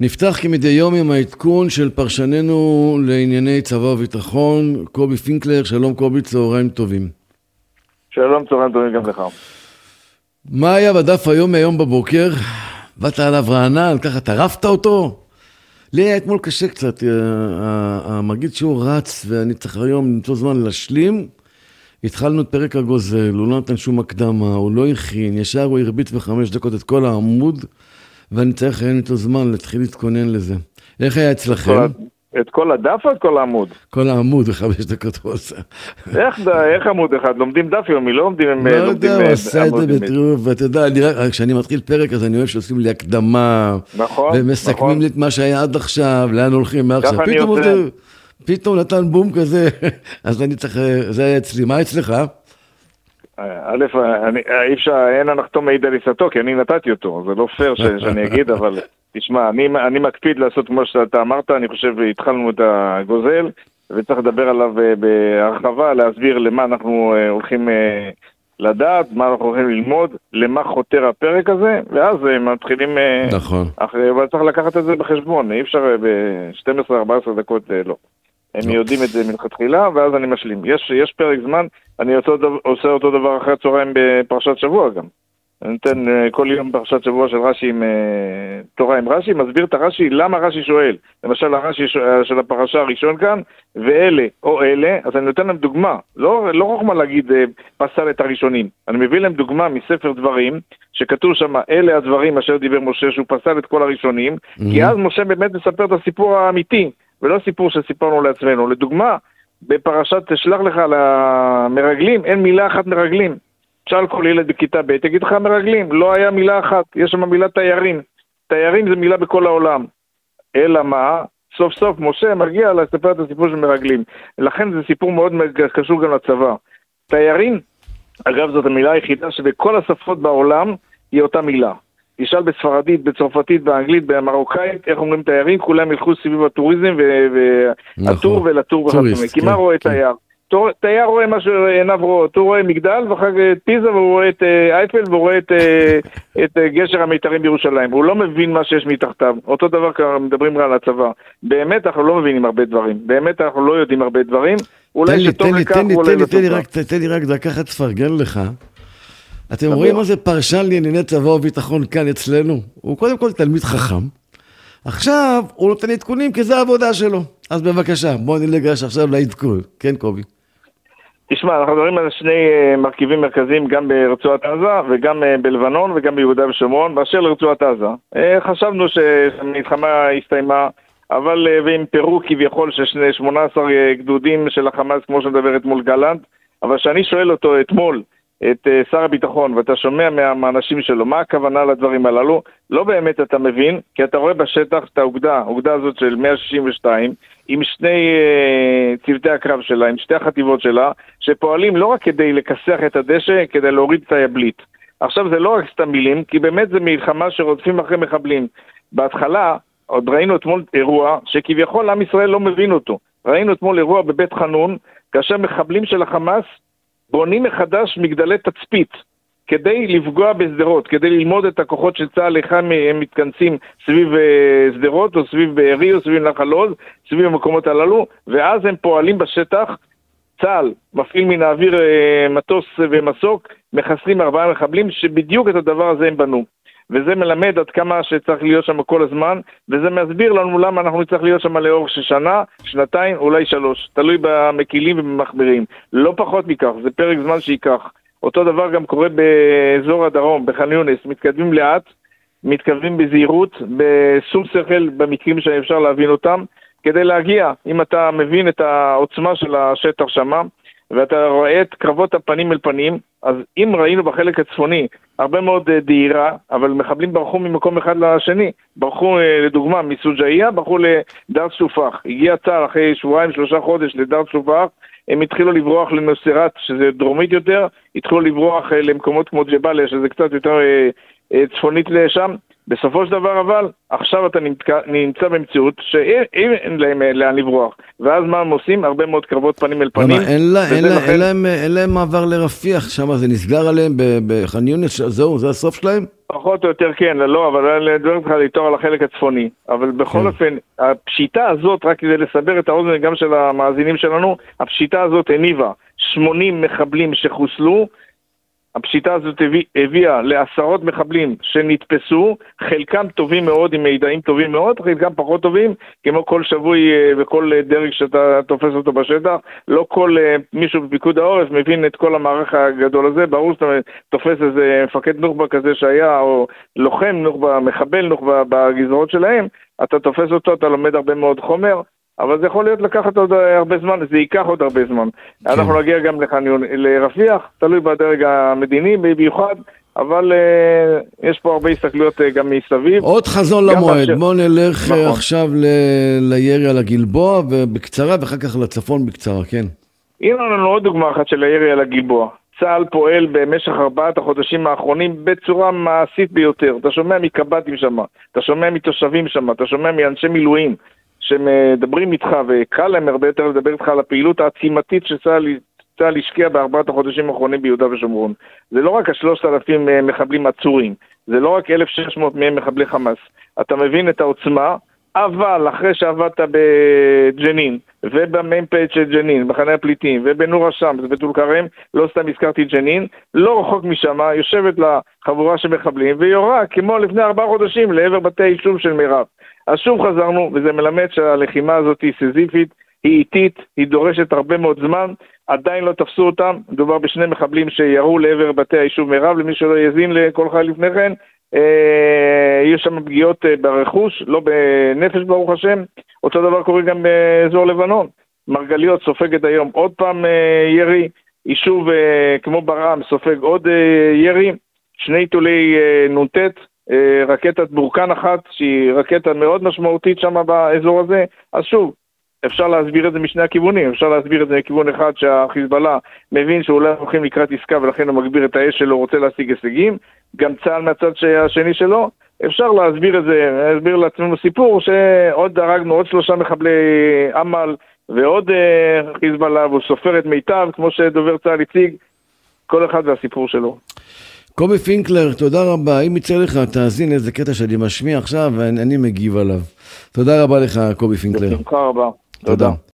נפתח כמדי יום עם העדכון של פרשננו לענייני צבא וביטחון, קובי פינקלר. שלום קובי, צהריים טובים. שלום, צהריים טובים גם לך. מה היה בדף היום מהיום בבוקר? באת עליו רענן, ככה טרפת אותו? לי היה אתמול קשה קצת, מרגיש שהוא רץ ואני צריך היום למצוא זמן להשלים. התחלנו את פרק הגוזל, הוא לא נתן שום הקדמה, הוא לא הכין, ישר הוא הרביץ ב5 דקות את כל העמוד, ואני צריך היום איתו זמן להתחיל להתכונן לזה. איך היה אצלכם? את כל הדף או את כל העמוד? כל העמוד ב5 דקות הוא עושה. איך עמוד אחד? לומדים דף יומי, לא לומדים... לא יודע, הוא עשה את זה בטרוף, ואתה יודע, כשאני מתחיל פרק אז אני אוהב שעושים לי הקדמה, ומסכמים לי את מה שהיה עד עכשיו, לאן הולכים מעכשיו. פתאום נתן בום כזה, אז אני צריך, זה היה אצלי. מה אצלך? א', אי אפשר, אין הנחתום מעיד על עיסתו, כי אני נתתי אותו, זה לא פייר שאני אגיד, אבל תשמע, אני מקפיד לעשות כמו שאתה אמרת, אני חושב, התחלנו את הגוזל, וצריך לדבר עליו בהרחבה, להסביר למה אנחנו הולכים לדעת, מה אנחנו הולכים ללמוד, למה חותר הפרק הזה, ואז מתחילים... נכון. אבל צריך לקחת את זה בחשבון, אי אפשר ב-12-14 דקות לא. הם יודעים את זה מלכתחילה, ואז אני משלים. יש פרק זמן, אני עושה אותו דבר אחרי הצהריים בפרשת שבוע גם. אני נותן כל יום פרשת שבוע של רש"י עם תורה עם רש"י, מסביר את הרש"י, למה רש"י שואל. למשל, הרש"י של הפרשה הראשון כאן, ואלה או אלה, אז אני נותן להם דוגמה. לא חוכמה להגיד פסל את הראשונים. אני מביא להם דוגמה מספר דברים, שכתוב שם, אלה הדברים אשר דיבר משה, שהוא פסל את כל הראשונים, כי אז משה באמת מספר את הסיפור האמיתי. ולא סיפור שסיפרנו לעצמנו. לדוגמה, בפרשת תשלח לך למרגלים, אין מילה אחת מרגלים. שאל כל ילד בכיתה ב' תגיד לך מרגלים, לא היה מילה אחת, יש שם מילה תיירים. תיירים זה מילה בכל העולם. אלא מה? סוף סוף משה מגיע לספר את הסיפור של מרגלים. לכן זה סיפור מאוד קשור גם לצבא. תיירים, אגב זאת המילה היחידה שבכל השפות בעולם היא אותה מילה. תשאל בספרדית, בצרפתית, באנגלית, במרוקאית, איך אומרים תיירים, כולם ילכו סביב הטוריזם והטור ולטור וכדומה. כי מה רואה תייר? תייר רואה מה שעיניו רואות, הוא רואה מגדל ואחר כך את פיזה והוא רואה את אייפל והוא רואה את גשר המיתרים בירושלים. הוא לא מבין מה שיש מתחתיו. אותו דבר מדברים על הצבא. באמת אנחנו לא מבינים הרבה דברים. באמת אנחנו לא יודעים הרבה דברים. אולי שטוב לכך ואולי לא טוב. תן לי רק דקה אחת תפרגן לך. אתם רואים מה זה פרשן לענייני צבא וביטחון כאן אצלנו? הוא קודם כל תלמיד חכם. עכשיו הוא נותן עדכונים כי זה העבודה שלו. אז בבקשה, בוא נלגש עכשיו לעדכון. כן, קובי. תשמע, אנחנו מדברים על שני מרכיבים מרכזיים, גם ברצועת עזה וגם בלבנון וגם ביהודה ושומרון. באשר לרצועת עזה, חשבנו שהמלחמה הסתיימה, אבל ועם פירוק כביכול של 18 גדודים של החמאס, כמו שמדבר אתמול גלנט, אבל שאני שואל אותו אתמול, את שר הביטחון, ואתה שומע מהאנשים שלו, מה הכוונה לדברים הללו, לא באמת אתה מבין, כי אתה רואה בשטח את האוגדה הזאת של 162, עם שני צוותי הקרב שלה, עם שתי החטיבות שלה, שפועלים לא רק כדי לקסח את הדשא, כדי להוריד את היבלית. עכשיו זה לא רק סתם מילים, כי באמת זה מלחמה שרודפים אחרי מחבלים. בהתחלה, עוד ראינו אתמול אירוע, שכביכול עם ישראל לא מבין אותו. ראינו אתמול אירוע בבית חנון, כאשר מחבלים של החמאס, בונים מחדש מגדלי תצפית כדי לפגוע בסדרות, כדי ללמוד את הכוחות של צה"ל, איך הם מתכנסים סביב סדרות או סביב בארי או סביב נחל עוז, סביב המקומות הללו, ואז הם פועלים בשטח, צה"ל מפעיל מן האוויר מטוס ומסוק, מחסלים 4 מחבלים שבדיוק את הדבר הזה הם בנו. וזה מלמד עד כמה שצריך להיות שם כל הזמן, וזה מסביר לנו למה אנחנו נצטרך להיות שם לאורך שנה, שנתיים, אולי 3, תלוי במקילים ובמחברים. לא פחות מכך, זה פרק זמן שיקח. אותו דבר גם קורה באזור הדרום, בח'אן יונס, מתקדמים לאט, מתקדמים בזהירות, בשום שכל במקרים שאפשר להבין אותם, כדי להגיע, אם אתה מבין את העוצמה של השטח שמה, ואתה רואה את קרבות הפנים אל פנים, אז אם ראינו בחלק הצפוני הרבה מאוד דהירה, אבל מחבלים ברחו ממקום אחד לשני, ברחו לדוגמה מסוג'איה, ברחו לדארט שופח, הגיע צה"ל אחרי 2-3 חודש לדארט שופח, הם התחילו לברוח לנוסרת, שזה דרומית יותר, התחילו לברוח למקומות כמו ג'באליה, שזה קצת יותר צפונית לשם, בסופו של דבר אבל, עכשיו אתה נמצא במציאות שאין להם לאן לברוח. ואז מה הם עושים? הרבה מאוד קרבות פנים אל פנים. אין להם מעבר לרפיח, שם זה נסגר עליהם בח'אן יונס, זהו, זה הסוף שלהם? פחות או יותר כן, לא, אבל אני מדבר איתך להתור על החלק הצפוני. אבל בכל אופן, הפשיטה הזאת, רק כדי לסבר את האוזן גם של המאזינים שלנו, הפשיטה הזאת הניבה 80 מחבלים שחוסלו, הפשיטה הזאת הביאה לעשרות מחבלים שנתפסו, חלקם טובים מאוד עם מידעים טובים מאוד, חלקם פחות טובים, כמו כל שבוי וכל דרג שאתה תופס אותו בשטח, לא כל מישהו בפיקוד העורף מבין את כל המערך הגדול הזה, ברור שאתה תופס איזה מפקד נוח'בה כזה שהיה, או לוחם נוח'בה, מחבל נוח'בה בגזרות שלהם, אתה תופס אותו, אתה לומד הרבה מאוד חומר, אבל זה יכול להיות לקחת עוד הרבה זמן, זה ייקח עוד הרבה זמן. כן. אנחנו נגיע גם לרפיח, תלוי בדרג המדיני במיוחד, אבל יש פה הרבה הסתכלויות גם מסביב. עוד חזון למועד, בוא נלך נכון. עכשיו לירי על הגלבוע, ובקצרה, ואחר כך לצפון בקצרה, כן. הנה לנו עוד דוגמה אחת של הירי על הגלבוע. צה"ל פועל במשך 4 החודשים האחרונים בצורה מעשית ביותר. אתה שומע מקב"טים שם, אתה שומע מתושבים שם, אתה שומע מאנשי מילואים, שמדברים איתך, וקל להם הרבה יותר לדבר איתך על הפעילות העצימתית שצה"ל השקיע ב4 החודשים האחרונים ביהודה ושומרון. זה לא רק 3,000 מחבלים עצורים, זה לא רק 1,600 מהם מחבלי חמאס. אתה מבין את העוצמה, אבל אחרי שעבדת בג'נין, ובמ"פ של ג'נין, בחני הפליטים, ובנור השמס, בטול כרם, לא סתם הזכרתי ג'נין, לא רחוק משם, יושבת לה חבורה של מחבלים, ויורה כמו לפני 4 חודשים לעבר בתי היישוב של מירב. אז שוב חזרנו, וזה מלמד שהלחימה הזאת היא סיזיפית, היא איטית, היא דורשת הרבה מאוד זמן, עדיין לא תפסו אותם, מדובר בשני מחבלים שירו לעבר בתי היישוב מירב, למי שלא יזין לכל חייל לפני כן, יש שם פגיעות ברכוש, לא בנפש ברוך השם, אותו דבר קורה גם באזור לבנון, מרגליות סופגת היום עוד פעם ירי, יישוב כמו ברעם סופג עוד ירי, 2 טילי נ"ט, רקטת בורקן אחת, שהיא רקטה מאוד משמעותית שם באזור הזה, אז שוב, אפשר להסביר את זה משני הכיוונים, אפשר להסביר את זה מכיוון אחד שהחיזבאללה מבין שאולי הולכים לקראת עסקה ולכן הוא מגביר את האש שלו, רוצה להשיג הישגים, גם צה"ל מהצד השני שלו, אפשר להסביר את זה, להסביר לעצמנו סיפור שעוד דרגנו עוד 3 מחבלי עמל ועוד חיזבאללה, והוא סופר את מיטב, כמו שדובר צה"ל הציג, כל אחד והסיפור שלו. קובי פינקלר, תודה רבה. אם יצא לך, תאזין איזה קטע שאני משמיע עכשיו, ואני מגיב עליו. תודה רבה לך, קובי פינקלר. בשמחה רבה. תודה.